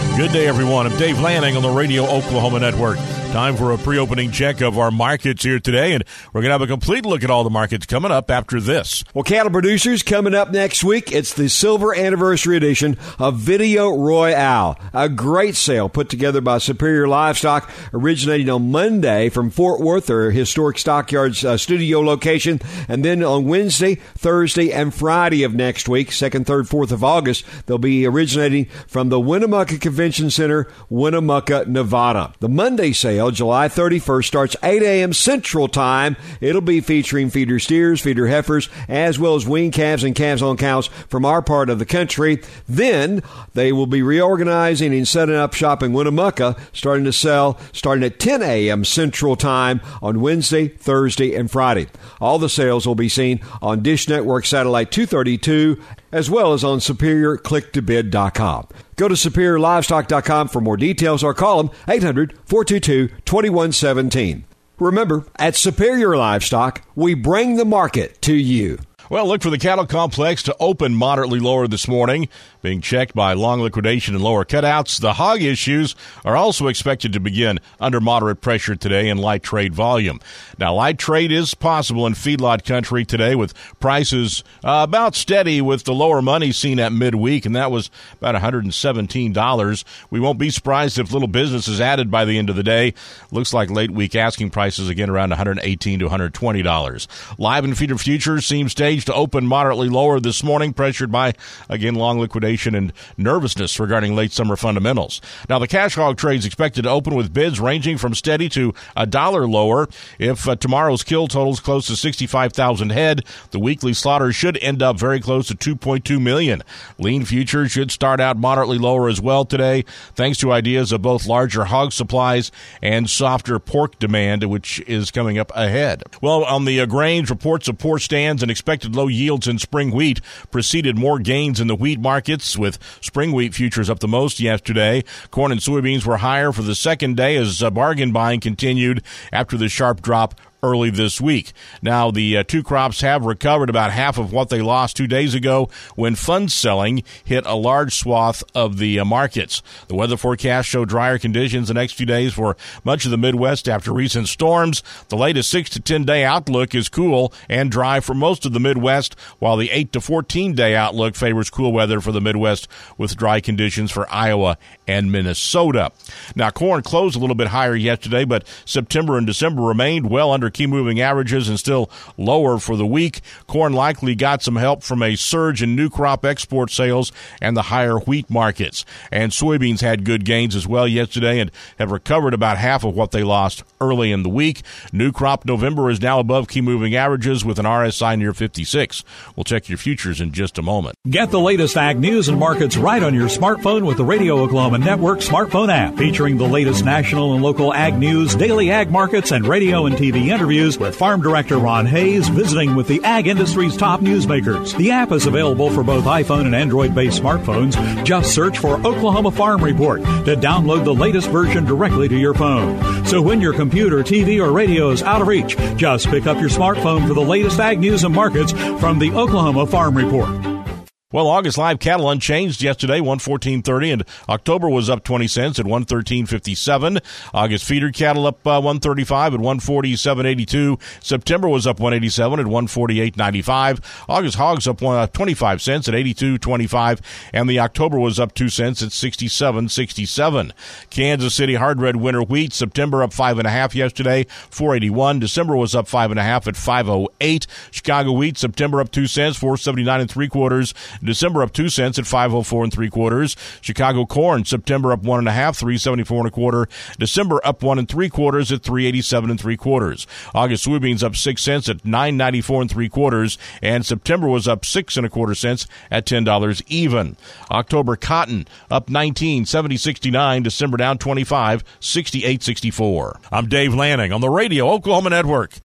Good day, everyone. I'm Dave Lanning on the Radio Oklahoma Network. Time for a pre-opening check of our markets here today, and we're going to have a complete look at all the markets coming up after this. Well, cattle producers, coming up next week, it's the silver anniversary edition of Video Royale, a great sale put together by Superior Livestock, originating on Monday from Fort Worth, their historic Stockyards studio location, and then on Wednesday, Thursday, and Friday of next week, 2nd, 3rd, 4th of August, they'll be originating from the Winnemucca Convention Center, Winnemucca, Nevada. The Monday sale, July 31st, starts 8 a.m. Central Time. It'll be featuring feeder steers, feeder heifers, as well as weaned calves and calves on cows from our part of the country. Then they will be reorganizing and setting up shop in Winnemucca, starting to sell starting at 10 a.m. Central Time on Wednesday, Thursday, and Friday. All the sales will be seen on Dish Network Satellite 232, as well as on SuperiorClickToBid.com. Go to SuperiorLivestock.com for more details or call them 800-422-2117. Remember, at Superior Livestock, we bring the market to you. Well, look for the cattle complex to open moderately lower this morning, being checked by long liquidation and lower cutouts. The hog issues are also expected to begin under moderate pressure today in light trade volume. Now, light trade is possible in feedlot country today with prices about steady with the lower money seen at midweek, and that was about $117. We won't be surprised if little business is added by the end of the day. Looks like late week asking prices again around $118 to $120. Live and feeder futures seem staged to open moderately lower this morning, pressured by, again, long liquidation and nervousness regarding late summer fundamentals. Now, the cash hog trade is expected to open with bids ranging from steady to $1 lower. If tomorrow's kill totals close to 65,000 head, the weekly slaughter should end up very close to 2.2 million. Lean futures should start out moderately lower as well today, thanks to ideas of both larger hog supplies and softer pork demand, which is coming up ahead. Well, on the grains, reports of poor stands and expected low yields in spring wheat preceded more gains in the wheat markets, with spring wheat futures up the most yesterday. Corn and soybeans were higher for the second day as bargain buying continued after the sharp drop early this week. Now, the two crops have recovered about half of what they lost 2 days ago when fund selling hit a large swath of the markets. The weather forecast showed drier conditions the next few days for much of the Midwest after recent storms. The latest 6 to 10 day outlook is cool and dry for most of the Midwest, while the 8 to 14 day outlook favors cool weather for the Midwest with dry conditions for Iowa and Minnesota. Now, corn closed a little bit higher yesterday, but September and December remained well under key moving averages and still lower for the week. Corn likely got some help from a surge in new crop export sales and the higher wheat markets. And soybeans had good gains as well yesterday and have recovered about half of what they lost early in the week. New crop November is now above key moving averages with an RSI near 56. We'll check your futures in just a moment. Get the latest ag news and markets right on your smartphone with the Radio Oklahoma Network smartphone app, featuring the latest national and local ag news, daily ag markets, and radio and TV interviews with Farm Director Ron Hayes visiting with the ag industry's top newsmakers. The app is available for both iPhone and Android-based smartphones. Just search for Oklahoma Farm Report to download the latest version directly to your phone. So when your computer, TV, or radio is out of reach, just pick up your smartphone for the latest ag news and markets from the Oklahoma Farm Report. Well, August live cattle unchanged yesterday, 114.30, and October was up 20 cents at 113.57. August feeder cattle up 135 at 147.82. September was up 187 at 148.95. August hogs up 25 cents at 82.25, and the October was up 2 cents at 67.67. Kansas City hard red winter wheat, September up 5.5 yesterday, 481. December was up 5.5 at 508. Chicago wheat, September up 2 cents, 479 3/4. December up 2 cents at 504 3/4. Chicago corn, September up 1.5, 374 1/4. December up 1 3/4 at 387 3/4. August soybeans up 6 cents at 994 3/4, and September was up 6 1/4 cents at $10 even. October cotton up 19, 70.69. December down 25, 68.64. I'm Dave Lanning on the Radio Oklahoma Network.